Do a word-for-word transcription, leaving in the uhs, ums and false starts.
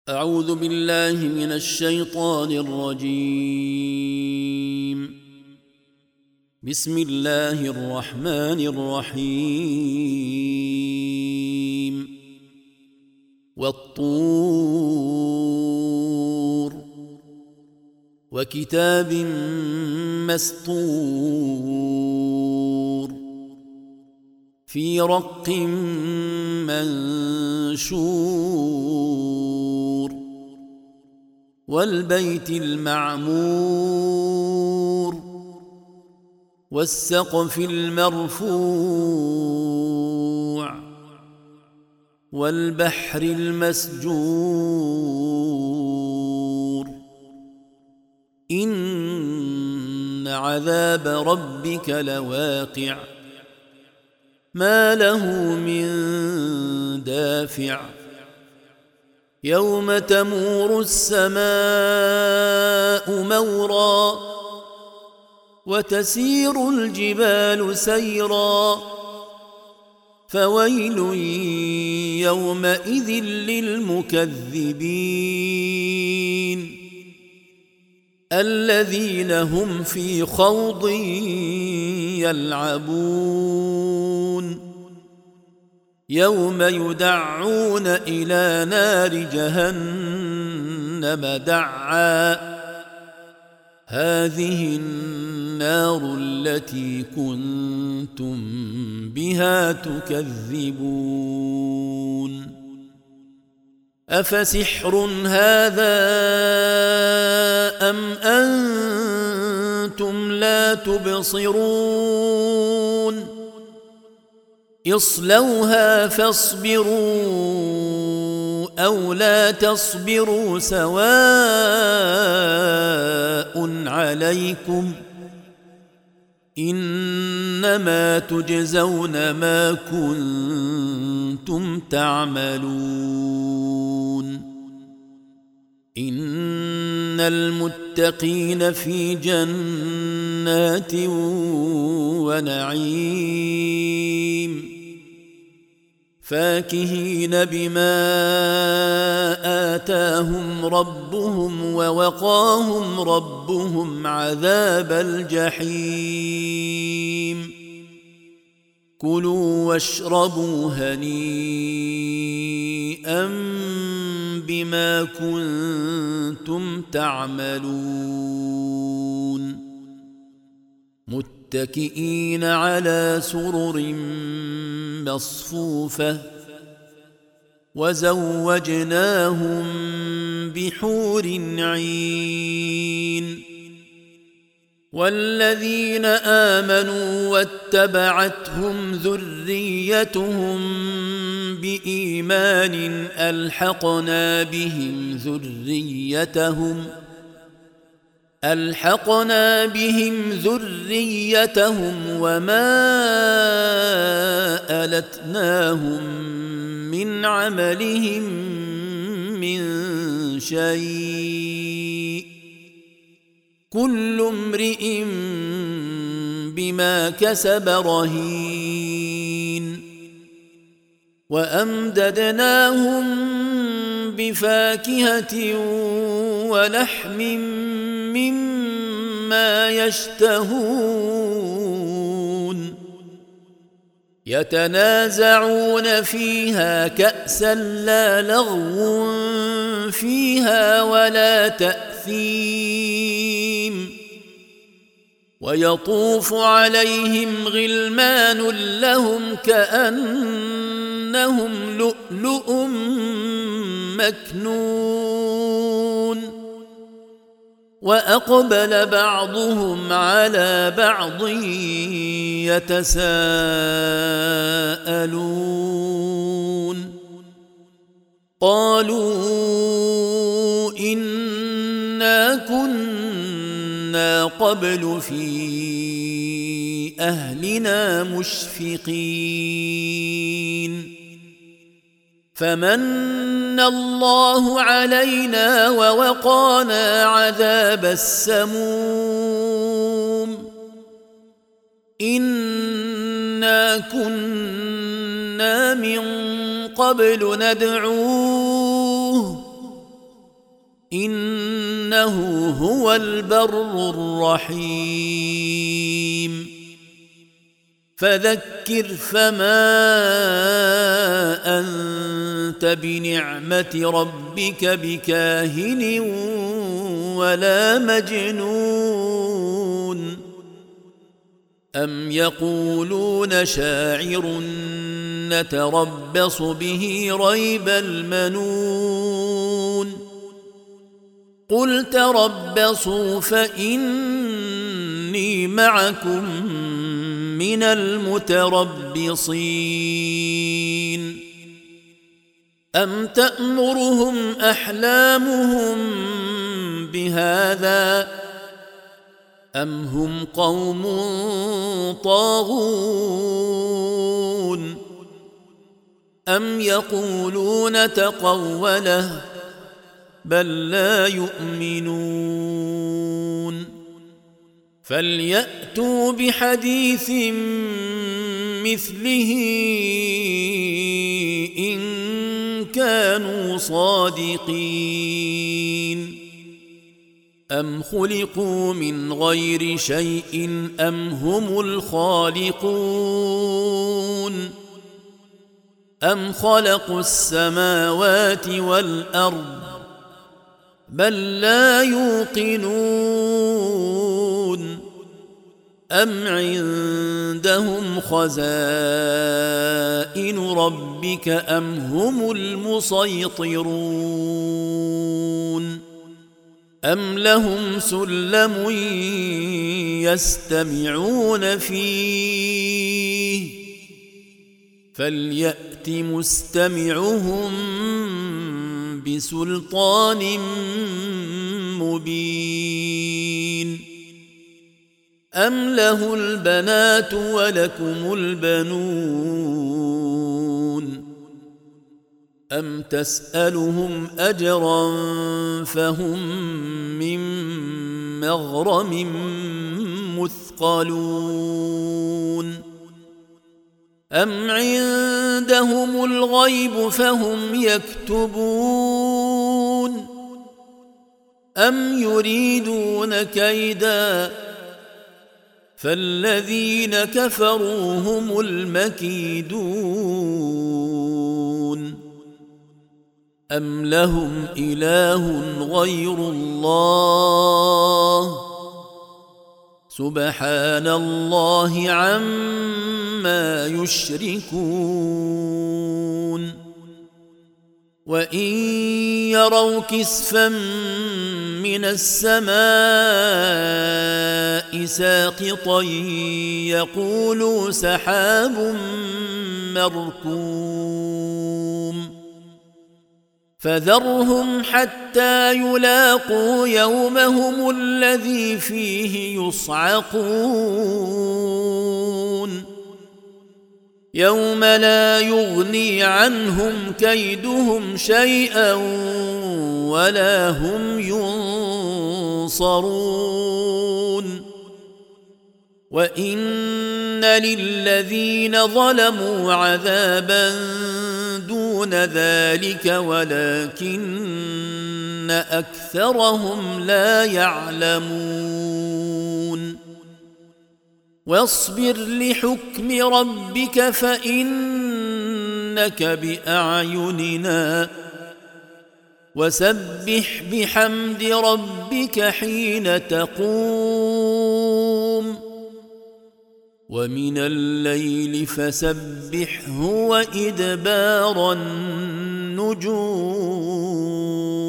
أعوذ بالله من الشيطان الرجيم. بسم الله الرحمن الرحيم. والطور وكتاب مسطور في رق منشور والبيت المعمور والسقف المرفوع والبحر المسجور إن عذاب ربك لواقع ما له من دافع يوم تمور السماء مورا وتسير الجبال سيرا فويل يومئذ للمكذبين الذين هم في خوض يلعبون يوم يدعون إلى نار جهنم دعا هذه النار التي كنتم بها تكذبون أفسحر هذا أم أنتم لا تبصرون اصلوها فاصبروا أو لا تصبروا سواء عليكم إنما تجزون ما كنتم تعملون إن المتقين في جنات ونعيم فاكهين بما آتاهم ربهم ووقاهم ربهم عذاب الجحيم كلوا واشربوا هنيئا بما كنتم تعملون متكئين على سرر مصفوفة وزوجناهم بحور عين والذين آمنوا واتبعتهم ذريتهم بإيمان ألحقنا بهم ذريتهم ألحقنا بهم ذريتهم وما ألتناهم من عملهم من شيء كل امرئ بما كسب رهين وأمددناهم بفاكهة ولحم مما يشتهون يتنازعون فيها كأسا لا لغو فيها ولا تأثيم ويطوف عليهم غلمان لهم كأنهم لؤلؤ مكنون وأقبل بعضهم على بعض يتساءلون قالوا إنا كنا قبل في أهلنا مشفقين فمن الله علينا ووقانا عذاب السموم إنا كنا من قبل ندعوه إنه هو البر الرحيم فذكر فما أنت بنعمة ربك بكاهن ولا مجنون أم يقولون شاعر نتربص به ريب المنون قل تربصوا فإني معكم من المتربصين أم تأمرهم أحلامهم بهذا أم هم قوم طاغون أم يقولون تقوله بل لا يؤمنون فليأتوا بحديث مثله إن كانوا صادقين أم خلقوا من غير شيء أم هم الخالقون أم خلقوا السماوات والأرض بل لا يوقنون أم عندهم خزائن ربك أم هم المسيطرون أم لهم سلم يستمعون فيه فليأت مستمعهم بسلطان مبين أم له البنات ولكم البنون أم تسألهم أجرا فهم من مغرم مثقلون أم عندهم الغيب فهم يكتبون أم يريدون كيدا فالذين كفروا هم المكيدون أم لهم إله غير الله سبحان الله عما يشركون وإن يروا كسفا من السماء ساقطا يقولوا سحاب مركوم فذرهم حتى يلاقوا يومهم الذي فيه يصعقون يوم لا يغني عنهم كيدهم شيئا ولا هم ينصرون وإن للذين ظلموا عذابا دون ذلك ولكن أكثرهم لا يعلمون واصبر لحكم ربك فإنك بأعيننا وسبح بحمد ربك حين تقوم ومن الليل فسبحه وإدبار النجوم